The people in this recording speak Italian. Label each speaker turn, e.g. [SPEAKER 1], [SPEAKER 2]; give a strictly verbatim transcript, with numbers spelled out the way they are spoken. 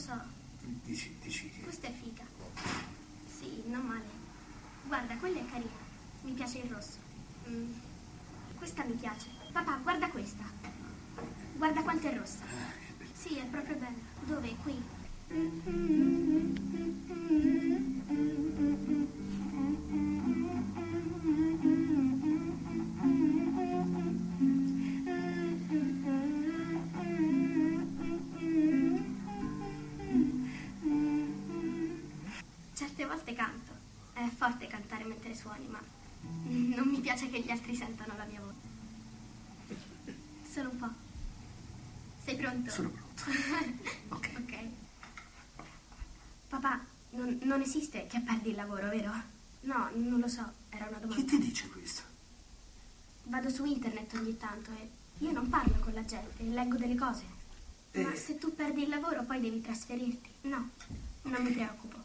[SPEAKER 1] so.
[SPEAKER 2] Dici, dici che...
[SPEAKER 1] Questa è figa. Sì, non male. Guarda, quella è carina. Mi piace il rosso. Mm. Questa mi piace. Papà, guarda questa. Guarda quanto è rossa. Sì, è proprio bella. Dove? Qui? Certe volte canto. È forte cantare mentre suoni, ma non mi piace che gli altri sentano la mia voce. Solo un po'. Sei pronto?
[SPEAKER 2] Sono pronto. Ok.
[SPEAKER 1] Ok. Papà, non, non esiste che perdi il lavoro, vero? No, non lo so, era una domanda.
[SPEAKER 2] Chi ti dice questo?
[SPEAKER 1] Vado su internet ogni tanto e io non parlo con la gente, leggo delle cose.
[SPEAKER 2] Eh.
[SPEAKER 1] Ma se tu perdi il lavoro poi devi trasferirti. No, non mi preoccupo.